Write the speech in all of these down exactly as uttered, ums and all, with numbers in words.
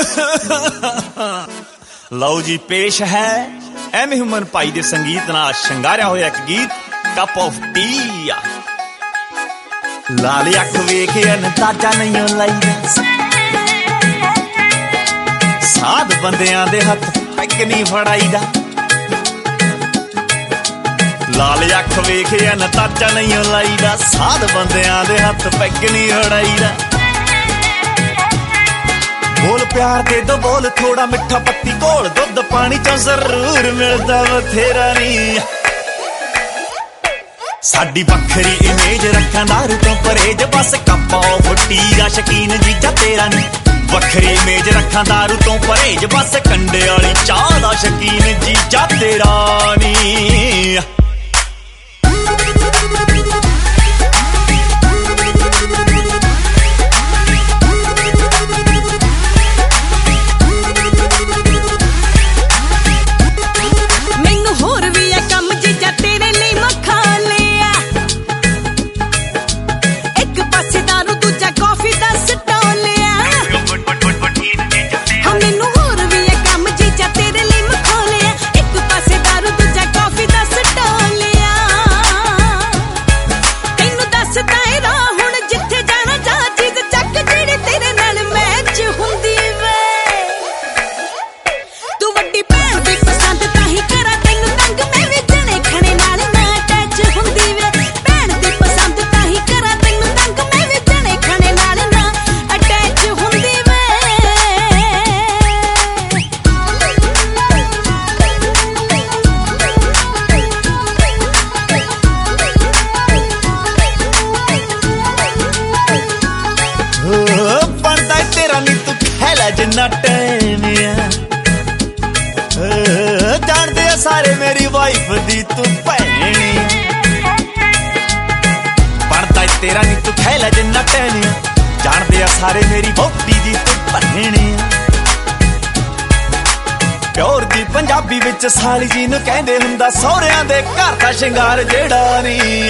ਲਓ ਜੀ ਪੇਸ਼ ਹੈ ਐਮ ਹਿਊਮਨ ਭਾਈ ਦੇ ਸੰਗੀਤ ਨਾਲ ਸ਼ਿੰਗਾਰਿਆ ਹੋਇਆ ਇੱਕ ਗੀਤ ਕੱਪ ਆਫ ਟੀ। ਲਾਲ ਅੱਖ ਵੇਖ ਅੰਦਾਜ਼ਾ ਨਹੀਂ ਲਾਈਦਾ, ਸਾਧ ਬੰਦਿਆਂ ਦੇ ਹੱਥ ਪੈਗ ਨਹੀਂ ਫੜਾਈਦਾ। ਲਾਲ ਅੱਖ ਵੇਖ ਅੰਦਾਜ਼ਾ ਨਹੀਂ ਲਾਈਦਾ, ਸਾਧ ਬੰਦਿਆਂ ਦੇ ਹੱਥ ਪੈਗ ਨਹੀਂ ਫੜਾਈਦਾ। ਬੋਲ ਪਿਆਰ ਦੇ ਦੋ ਬੋਲ ਥੋੜਾ ਮਿੱਠਾ ਪੱਤੀ ਘੋਲ, ਦੁੱਧ ਪਾਣੀ ਚੋਂ ਜ਼ਰੂਰ ਮਿਲਦਾ ਬਥੇਰਾ ਨੀ। ਸਾਡੀ ਵੱਖਰੀ ਇਮੇਜ ਰੱਖਾਂ ਦਾਰੂ ਤੋਂ ਪਰਹੇਜ, ਬਸ ਕੱਪ ਆਫ ਟੀ ਦਾ ਸ਼ਕੀਨ ਜੀਜਾ ਤੇਰਾ ਨੀ। ਵੱਖਰੀ ਇਮੇਜ ਰੱਖਾਂ ਦਾਰੂ ਤੋਂ ਪਰਹੇਜ, ਬਸ ਕੰਡੇ ਵਾਲੀ ਚਾਹ ਦਾ ਸ਼ਕੀਨ ਜੀਜਾ ਤੇਰਾ ਨੀ। ਜਿੰਨਾ ਟਾਈਮ ਆ ਜਾਣਦੇ ਆ ਸਾਰੇ ਮੇਰੀ ਵਾਈਫ ਦੀ ਤੂੰ ਭੈਣੀ, ਪੜਦਾ ਤੇਰਾ ਨੀ ਤੂੰ ਖੈਲਾ ਜਿੰਨਾ ਟਾਈਮ ਆ ਜਾਣਦੇ ਆ ਸਾਰੇ ਮੇਰੀ ਵਹੁਟੀ ਦੀ ਤੂੰ ਭੈਣੀ। ਪਿਓਰ ਦੀ ਪੰਜਾਬੀ ਵਿੱਚ ਸਾਲੀ ਜੀ ਨੂੰ ਕਹਿੰਦੇ ਹੁੰਦਾ ਸਹੁਰਿਆਂ ਦੇ ਘਰ ਦਾ ਸ਼ਿੰਗਾਰ ਜਿਹੜਾ ਨੀ।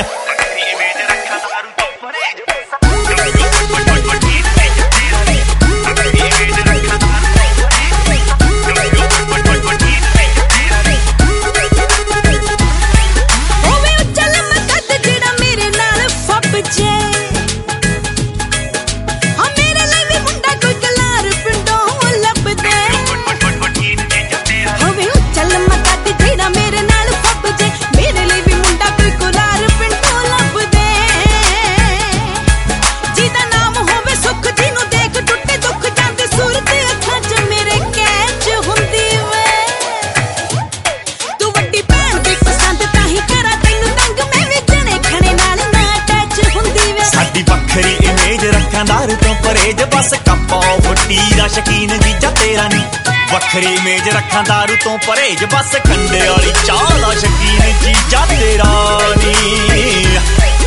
ਦਾਰੂ ਤੋਂ ਪਰਹੇਜ, ਬਸ ਕੱਪ ਆਫ ਟੀ ਦਾ ਸ਼ਕੀਨ ਜੀਜਾ ਤੇਰਾ ਨੀ। ਵੱਖਰੀ ਇਮੇਜ ਰੱਖਾਂ ਦਾਰੂ ਤੋਂ ਪਰਹੇਜ, ਬਸ ਕੰਡੇ ਵਾਲੀ ਚਾਹ ਦਾ ਸ਼ਕੀਨ ਜੀਜਾ ਤੇਰਾ ਨੀ।